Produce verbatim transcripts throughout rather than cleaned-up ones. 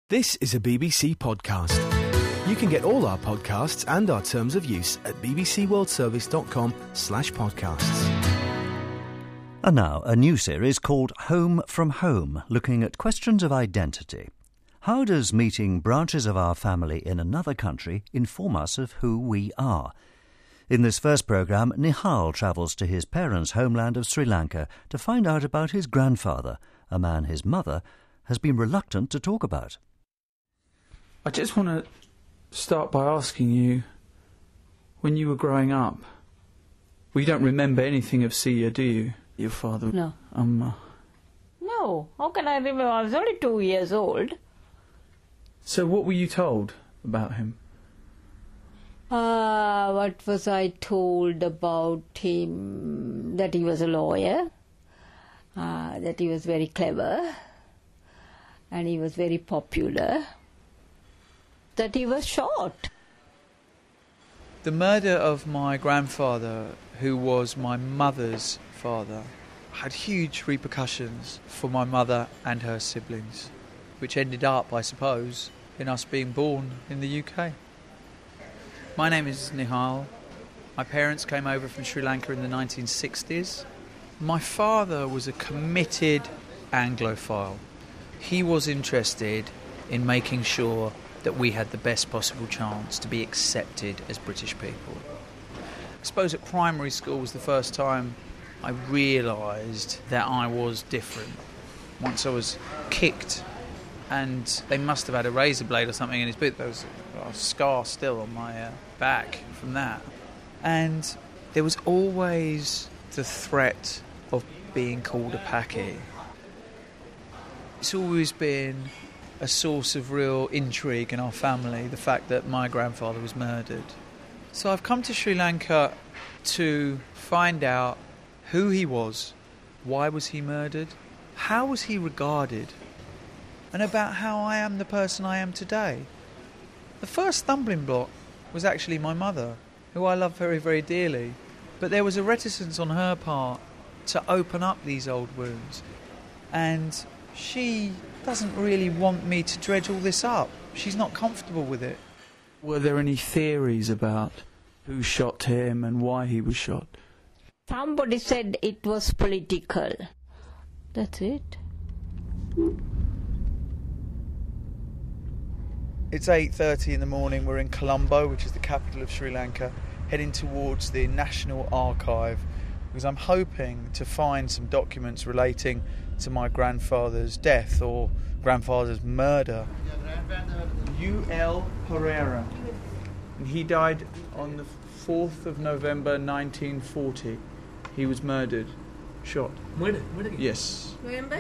This is a B B C podcast. You can get all our podcasts and our terms of use at bbcworldservice.com slash podcasts. And now, a new series called Home from Home, looking at questions of identity. How does meeting branches of our family in another country inform us of who we are? In this first programme, Nihal travels to his parents' homeland of Sri Lanka to find out about his grandfather, a man his mother has been reluctant to talk about. I just want to start by asking you, when you were growing up, well, you don't remember anything of Sia, do you? Your father? No. Um, No, how can I remember? I was only two years old. So what were you told about him? Uh, what was I told about him? That he was a lawyer, uh, that he was very clever, and he was very popular, that he was short. The murder of my grandfather, who was my mother's father, had huge repercussions for my mother and her siblings, which ended up, I suppose, in us being born in the U K. My name is Nihal. My parents came over from Sri Lanka in the nineteen sixties. My father was a committed Anglophile. He was interested in making sure that we had the best possible chance to be accepted as British people. I suppose at primary school was the first time I realised that I was different. Once I was kicked, and they must have had a razor blade or something in his boot. There was a scar still on my uh, back from that. And there was always the threat of being called a Paki. It's always been a source of real intrigue in our family, the fact that my grandfather was murdered. So I've come to Sri Lanka to find out who he was, why was he murdered, how was he regarded, and about how I am the person I am today. The first stumbling block was actually my mother, who I love very, very dearly, but there was a reticence on her part to open up these old wounds, and she doesn't really want me to dredge all this up. She's not comfortable with it. Were there any theories about who shot him and why he was shot? Somebody said it was political. That's it. It's eight thirty in the morning. We're in Colombo, which is the capital of Sri Lanka, heading towards the National Archive, because I'm hoping to find some documents relating to my grandfather's death or grandfather's murder. U L Pereira. And he died on the fourth of November nineteen forty. He was murdered. Shot. Murder? Murder? Yes. November?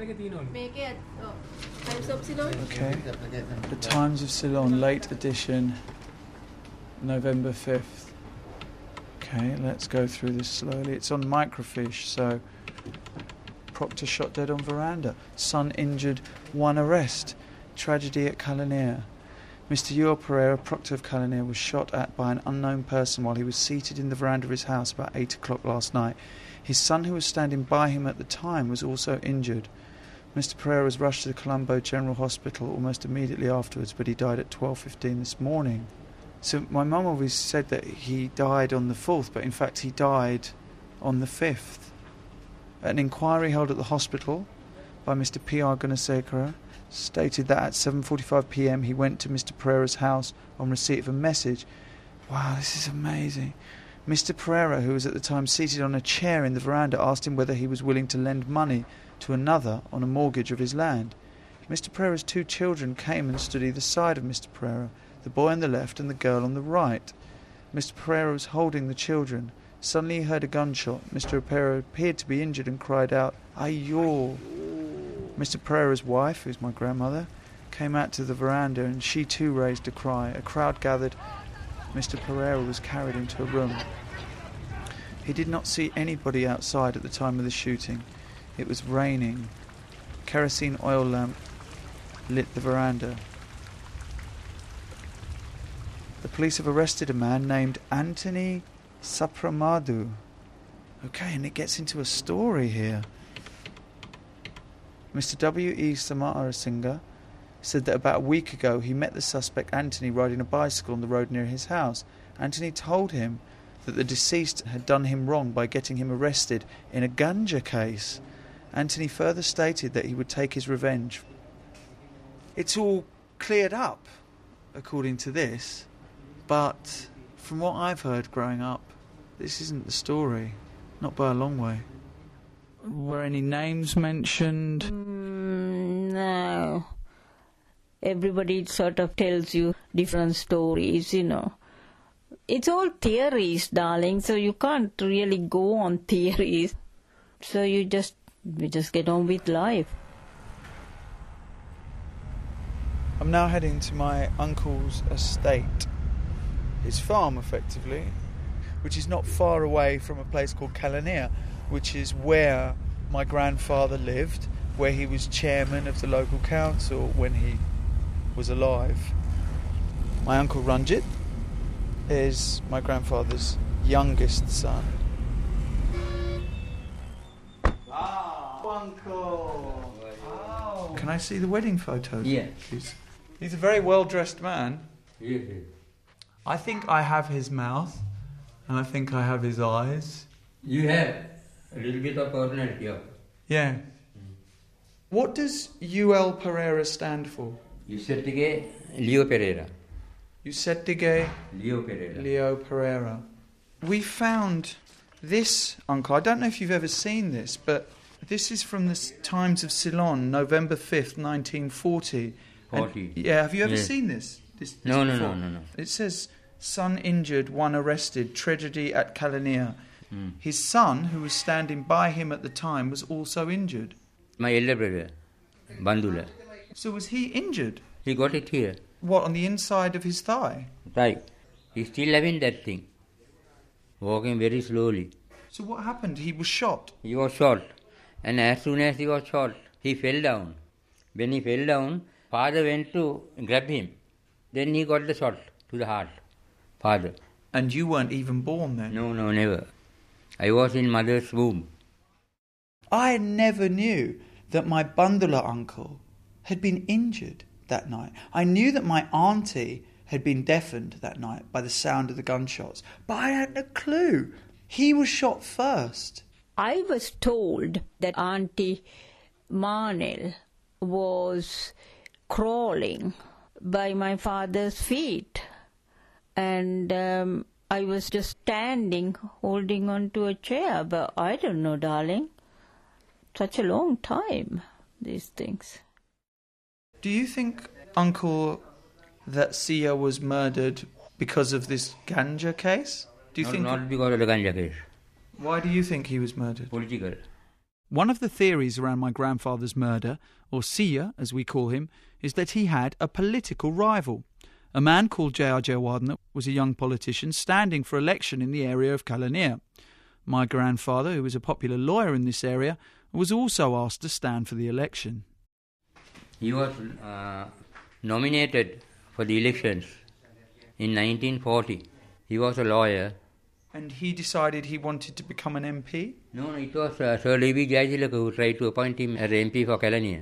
Times of Ceylon? Okay. The Times of Ceylon, late edition, November fifth. Okay, let's go through this slowly. It's on microfiche, so... Proctor shot dead on veranda. Son injured, one arrest. Tragedy at Kalanir. Mister U L Pereira, Proctor of Kalanir, was shot at by an unknown person while he was seated in the veranda of his house about eight o'clock last night. His son, who was standing by him at the time, was also injured. Mister Pereira was rushed to the Colombo General Hospital almost immediately afterwards, but he died at twelve fifteen this morning. So my mum always said that he died on the fourth, but in fact he died on the fifth. An inquiry held at the hospital by Mister P R Gunasekara stated that at seven forty-five p m he went to Mister Pereira's house on receipt of a message. Wow, this is amazing. Mister Pereira, who was at the time seated on a chair in the veranda, asked him whether he was willing to lend money to another on a mortgage of his land. Mister Pereira's two children came and stood either side of Mister Pereira, the boy on the left and the girl on the right. Mister Pereira was holding the children. Suddenly he heard a gunshot. Mister Pereira appeared to be injured and cried out, "Ayo!" Mister Pereira's wife, who's my grandmother, came out to the veranda and she too raised a cry. A crowd gathered. Mister Pereira was carried into a room. He did not see anybody outside at the time of the shooting. It was raining. A kerosene oil lamp lit the veranda. The police have arrested a man named Anthony Sapramadu. Okay, and it gets into a story here. Mister W E Samarasinghe said that about a week ago he met the suspect Anthony riding a bicycle on the road near his house. Anthony told him that the deceased had done him wrong by getting him arrested in a ganja case. Anthony further stated that he would take his revenge. It's all cleared up, according to this, but from what I've heard growing up, this isn't the story, not by a long way. Were any names mentioned? Mm, no. Everybody sort of tells you different stories, you know. It's all theories, darling, so you can't really go on theories. So you just, you just get on with life. I'm now heading to my uncle's estate, his farm effectively, which is not far away from a place called Kalanir, which is where my grandfather lived, where he was chairman of the local council when he was alive. My uncle Ranjit is my grandfather's youngest son. Ah, uncle! Oh. Can I see the wedding photos? Yeah. Please? He's a very well-dressed man. Yeah. I think I have his mouth, and I think I have his eyes. You have a little bit of personality. Yeah. Yeah. What does U L Pereira stand for? Yusettige Leo Pereira. Yusettige Leo Pereira. Leo Pereira. We found this, Uncle. I don't know if you've ever seen this, but this is from the Times of Ceylon, November fifth, nineteen forty. Forty. And, yeah, have you ever Yes. seen this? this, this No, no, before? no, no, no. It says, son injured, one arrested, tragedy at Kalanir. Hmm. His son, who was standing by him at the time, was also injured. My elder brother, Bandula. So was he injured? He got it here. What, on the inside of his thigh? Right. He's still having that thing. Walking very slowly. So what happened? He was shot. He was shot. And as soon as he was shot, he fell down. When he fell down, father went to grab him. Then he got the shot to the heart. Father. And you weren't even born then? No, no, never. I was in mother's womb. I never knew that my Bandula uncle had been injured that night. I knew that my auntie had been deafened that night by the sound of the gunshots, but I had no clue. He was shot first. I was told that Auntie Marnell was crawling by my father's feet, and um, I was just standing holding on to a chair, but I don't know, darling. Such a long time, these things. Do you think, Uncle, that Sia was murdered because of this ganja case? Do you Not, think? not because of the ganja case. Why do you think he was murdered? Political. One of the theories around my grandfather's murder, or Sia as we call him, is that he had a political rival. A man called J R Jayawardena was a young politician standing for election in the area of Kalanir. My grandfather, who was a popular lawyer in this area, was also asked to stand for the election. He was uh, nominated for the elections in nineteen forty. He was a lawyer. And he decided he wanted to become an M P? No, it was uh, Sir D B Jaytilaka who tried to appoint him as M P for Kalanir.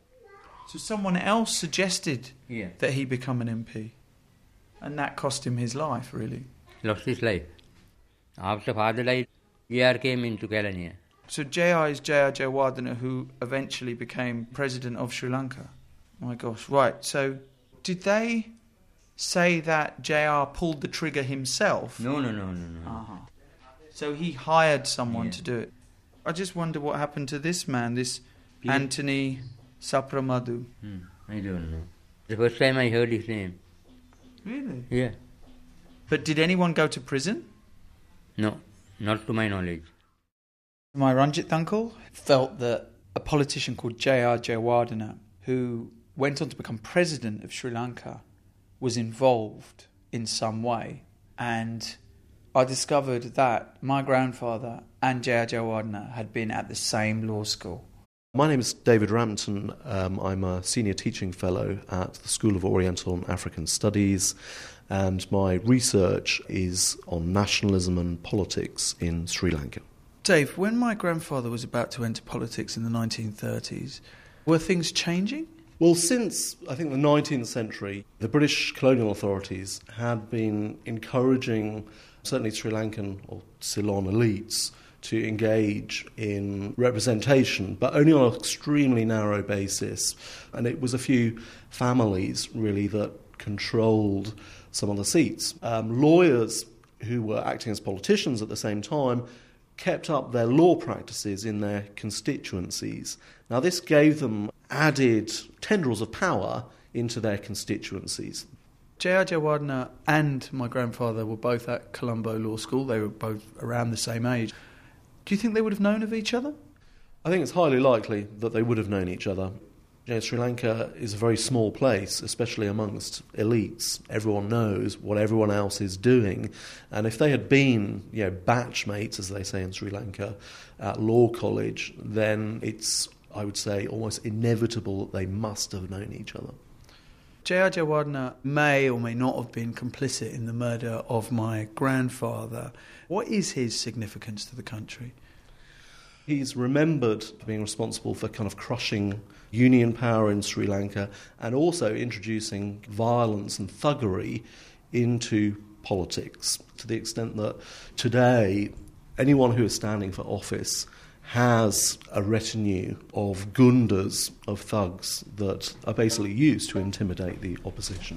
So someone else suggested Yeah. that he become an M P? And that cost him his life, really? Lost his life. After father died, J R came into Kalanir. So J R is J R Jayawardena, who eventually became president of Sri Lanka. My gosh, right. So did they say that J R pulled the trigger himself? No, no, no, no, no. Uh-huh. So he hired someone Yeah. to do it. I just wonder what happened to this man, this Yeah. Anthony Sapramadhu. Hmm, I don't know. The first time I heard his name. Really? Yeah. But did anyone go to prison? No, not to my knowledge. My Ranjit uncle felt that a politician called J R Jayawardena, who went on to become president of Sri Lanka, was involved in some way. And I discovered that my grandfather and J R Jayawardena had been at the same law school. My name is David Rampton. Um, I'm a senior teaching fellow at the School of Oriental and African Studies, and my research is on nationalism and politics in Sri Lanka. Dave, when my grandfather was about to enter politics in the nineteen thirties, were things changing? Well, since, I think, the nineteenth century, the British colonial authorities had been encouraging certainly Sri Lankan or Ceylon elites to engage in representation, but only on an extremely narrow basis. And it was a few families, really, that controlled some of the seats. Um, lawyers who were acting as politicians at the same time kept up their law practices in their constituencies. Now, this gave them added tendrils of power into their constituencies. J R Jayawardena and my grandfather were both at Colombo Law School. They were both around the same age. Do you think they would have known of each other? I think it's highly likely that they would have known each other. You know, Sri Lanka is a very small place, especially amongst elites. Everyone knows what everyone else is doing. And if they had been, you know, batchmates, as they say in Sri Lanka, at law college, then it's, I would say, almost inevitable that they must have known each other. J R Jayawardena may or may not have been complicit in the murder of my grandfather. What is his significance to the country? He's remembered for being responsible for kind of crushing union power in Sri Lanka and also introducing violence and thuggery into politics, to the extent that today anyone who is standing for office has a retinue of gundas, of thugs, that are basically used to intimidate the opposition.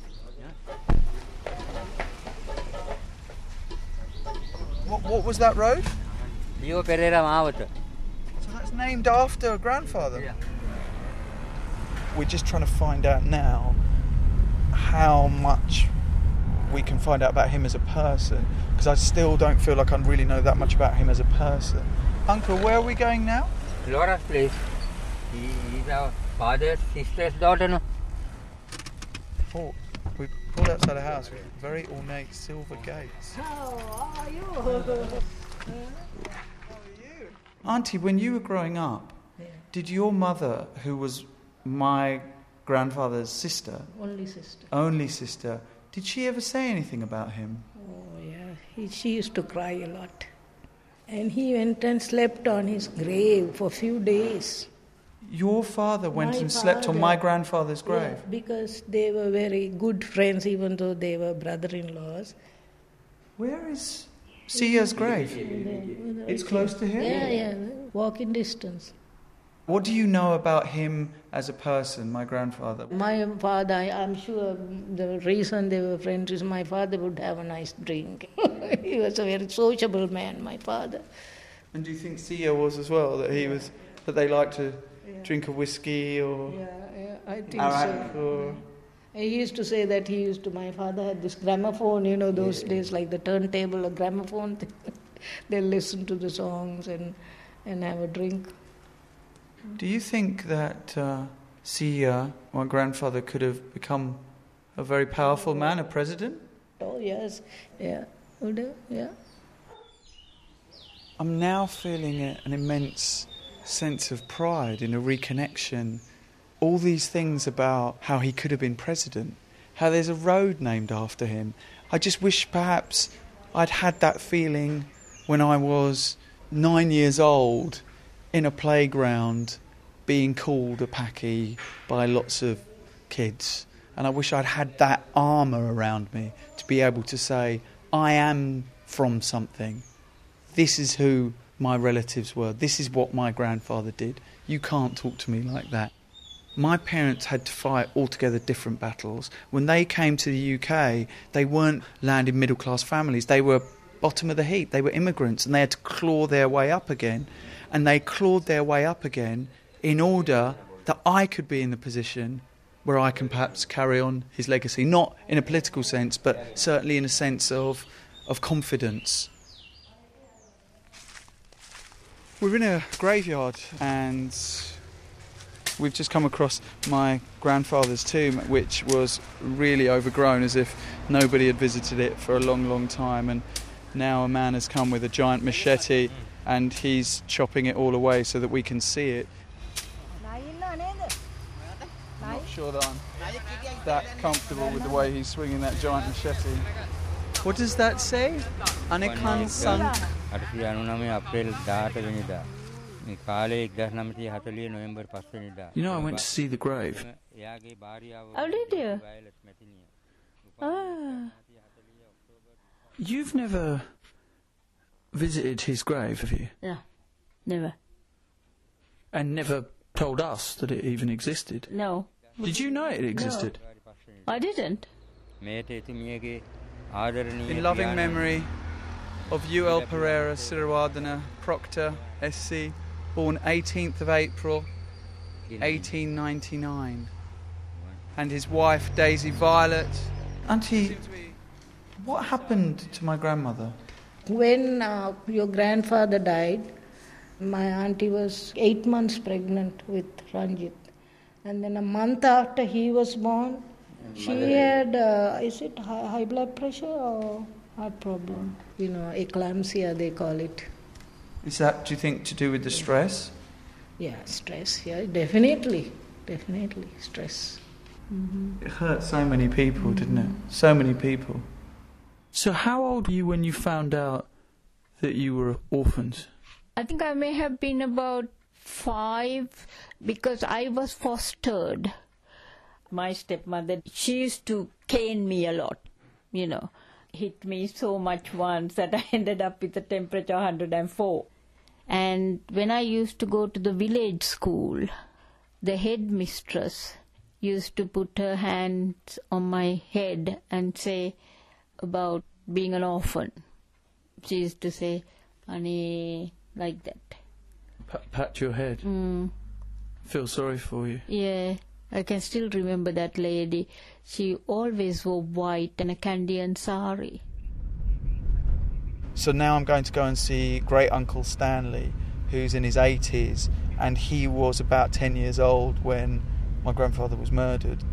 What, what was that road? Leo Pereira Mawata. So that's named after a grandfather? Yeah. We're just trying to find out now how much we can find out about him as a person, because I still don't feel like I really know that much about him as a person. Uncle, where are we going now? Laura's place. He is our father's sister's daughter, no? Oh, we pulled outside a house with very ornate silver gates. How are you? Auntie, when you were growing up, Yeah. did your mother, who was my grandfather's sister, Only sister. only sister, did she ever say anything about him? Oh, yeah. He, she used to cry a lot. And he went and slept on his grave for a few days. Your father went My and slept on father- my grandfather's grave? Yeah, because they were very good friends, even though they were brother-in-laws. Where is Sia's grave? It's close to here? Yeah, yeah. Walking distance. What do you know about him as a person, my grandfather? My father, I- I'm sure the reason they were friends is my father would have a nice drink. He was a very sociable man, my father. And do you think Sia was as well, that he was, that they liked to drink a whiskey or Yeah, yeah, I think arak so. or... He used to say that he used to, my father had this gramophone, you know, those days, like the turntable, a gramophone thing. They'll listen to the songs and, and have a drink. Do you think that uh, Sia, my grandfather, could have become a very powerful man, a president? Oh, yes, yeah, would have, yeah. I'm now feeling a, an immense sense of pride in a reconnection. All these things about how he could have been president, how there's a road named after him. I just wish perhaps I'd had that feeling when I was nine years old in a playground being called a Paki by lots of kids. And I wish I'd had that armour around me to be able to say, I am from something. This is who my relatives were. This is what my grandfather did. You can't talk to me like that. My parents had to fight altogether different battles. When they came to the U K, they weren't landed middle-class families. They were bottom of the heap. They were immigrants, and they had to claw their way up again. And they clawed their way up again in order that I could be in the position where I can perhaps carry on his legacy. Not in a political sense, but certainly in a sense of, of confidence. We're in a graveyard, and we've just come across my grandfather's tomb, which was really overgrown, as if nobody had visited it for a long, long time. And now a man has come with a giant machete, and he's chopping it all away so that we can see it. I'm not sure that I'm that comfortable with the way he's swinging that giant machete. What does that say? Anekan Sang. අටසිය අනු නවය අප්‍රේල් දාහට වෙනිදා. මේ කාලේ nineteen forty November five වෙනිදා. You know, I went to see the grave. එයාගේ භාර්යාව Oh, did you? Violet මැතිනිය. Ah. You've never visited his grave, have you? No, never. And never told us that it even existed? No, Did you know it existed? I didn't. මේට එතුමියගේ ආදරණීය In loving පියාණන් memory of U L Pereira Siriwardena Proctor, S C, born eighteenth of April eighteen ninety-nine, and his wife Daisy Violet. Auntie, what happened to my grandmother? When uh, your grandfather died, my auntie was eight months pregnant with Ranjit. And then a month after he was born, she had, uh, is it high, high blood pressure or heart problem? You know, eclampsia they call it. Is that, do you think, to do with the stress? Yeah, stress, yeah, definitely, definitely, stress. Mm-hmm. It hurt so many people, didn't it? So many people. So how old were you when you found out that you were orphans? I think I may have been about five because I was fostered. My stepmother, she used to cane me a lot, you know, hit me so much once that I ended up with a temperature one hundred four. And when I used to go to the village school, the headmistress used to put her hands on my head and say about being an orphan. She used to say, "Honey," like that. Pat, pat your head. Mm. Feel sorry for you. Yeah, I can still remember that lady. She always wore white and a Kandyan sari. So now I'm going to go and see great uncle Stanley, who's in his eighties, and he was about ten years old when my grandfather was murdered.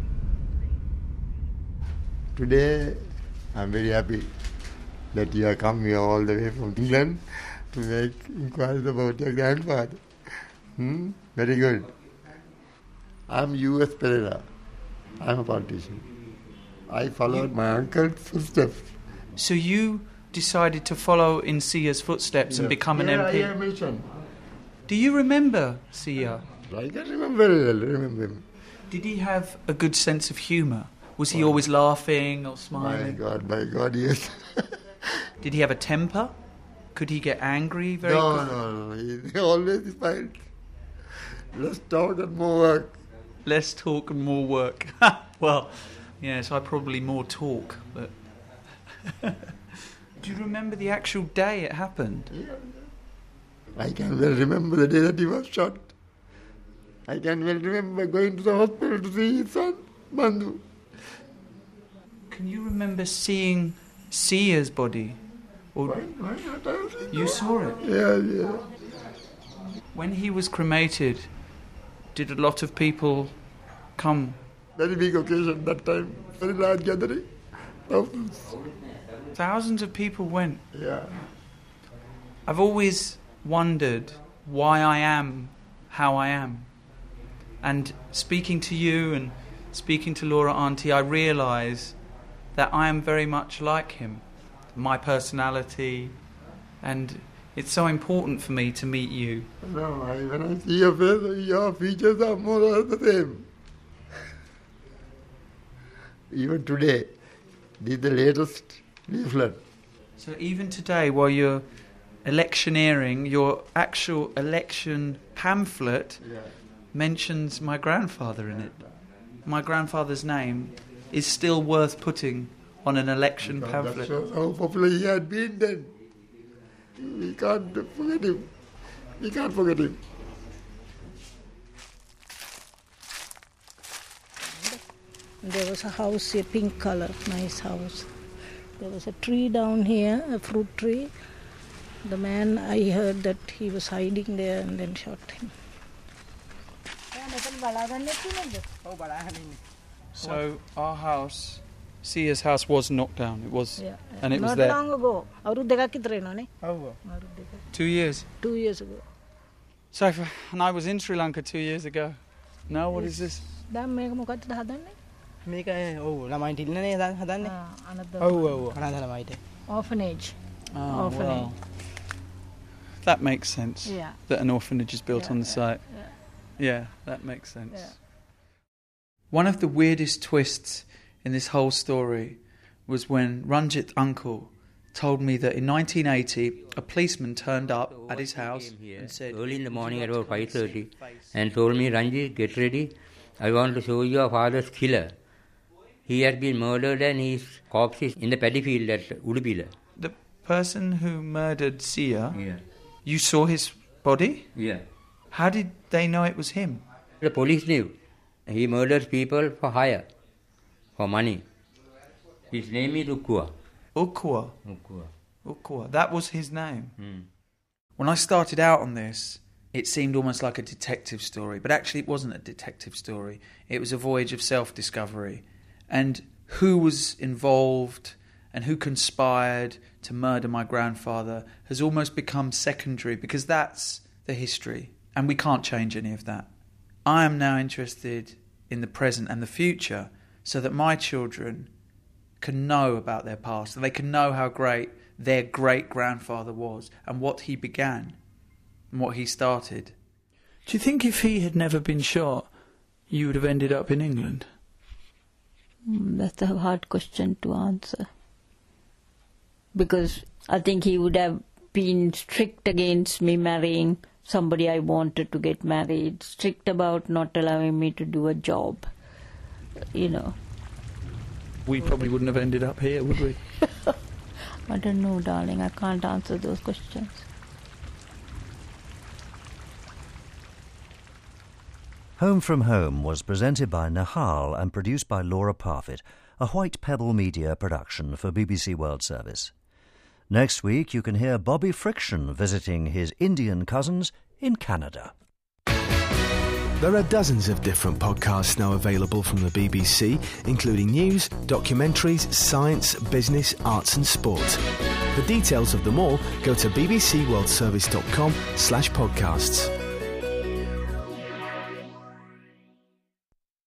Today, I'm very happy that you have come here all the way from England to make inquiries about your grandfather. Hmm? Very good. I'm U S Pereira. I'm a politician. I followed my uncle's footsteps. So you decided to follow in Sia's footsteps and become an yeah, M P? Yeah, I mentioned. Do you remember Sia? I can remember very well, remember him. Did he have a good sense of humour? Was he always laughing or My smiling? God, my God, yes. Did he have a temper? Could he get angry very no, quickly? no, no, he, he always smiled. Let's talk and more work. Less talk and more work. Well, yes, I probably more talk, but... Do you remember the actual day it happened? Yeah. I can well remember the day that he was shot. I can well remember going to the hospital to see his son, Bandhu. Can you remember seeing Sia's body? Or Why, why not? I think you saw it? Yeah, yeah. When he was cremated, did a lot of people come? Very big occasion that time. Very large gathering. Thousands. Thousands of people went. Yeah. I've always wondered why I am how I am. And speaking to you and speaking to Laura Auntie, I realise that I am very much like him. My personality, and it's so important for me to meet you. No, I, when I see your face, your features are more or less the same. Even today, this is the latest leaflet. So even today, while you're electioneering, your actual election pamphlet Yeah. mentions my grandfather in it. My grandfather's name is still worth putting on an election That pamphlet. shows how popular he had been then. We can't forget him. We can't forget him. There was a house, a pink color, nice house. There was a tree down here, a fruit tree. The man, I heard that he was hiding there and then shot him. So our house, Sia's house, was knocked down. It was, Yeah. and it was Not there. long ago. අවුරුදු දෙකක් විතර වෙනවනේ. Two years. Two years ago. So, if- and I was in Sri Lanka two years ago. Now, what is this? දැන් මේක මොකක්ද හදන්නේ? මේක ඔව් ළමයින්ට ඉන්නනේ හදන්නේ. ආ, අනද ඔව් ඔව් අනාථ ළමයිට. Orphanage. Oh, Orphanage. well. That makes sense. Yeah. That an orphanage is built Yeah, on the yeah, site. yeah. Yeah, that makes sense. Yeah. One of the weirdest twists in this whole story was when Ranjit's uncle told me that in nineteen eighty a policeman turned up at his house and said, early in the morning at "Would you about like to five come and thirty see his face?" and told me, Ranjit, get ready. I want to show you your father's killer. He has been murdered and his corpse is in the paddy field at Udupila. The person who murdered Sia, Yeah. you saw his body? Yeah. How did they know it was him? The police knew. He murders people for hire, for money. His name is Ukua. Ukwa. Ukua. Ukwa. That was his name. Hmm. When I started out on this, it seemed almost like a detective story, but actually it wasn't a detective story. It was a voyage of self-discovery. And who was involved and who conspired to murder my grandfather has almost become secondary, because that's the history, and we can't change any of that. I am now interested in the present and the future so that my children can know about their past, and they can know how great their great-grandfather was and what he began and what he started. Do you think if he had never been shot, you would have ended up in England? Mm, That's a hard question to answer. Because I think he would have been strict against me marrying somebody I wanted to get married, strict about not allowing me to do a job, you know. We probably wouldn't have ended up here, would we? I don't know, darling. I can't answer those questions. Home from Home was presented by Nahal and produced by Laura Parfitt, a White Pebble Media production for B B C World Service. Next week you can hear Bobby Friction visiting his Indian cousins in Canada. There are dozens of different podcasts now available from the B B C, including news, documentaries, science, business, arts and sport. For details of them all, go to bbcworldservice.com slash podcasts.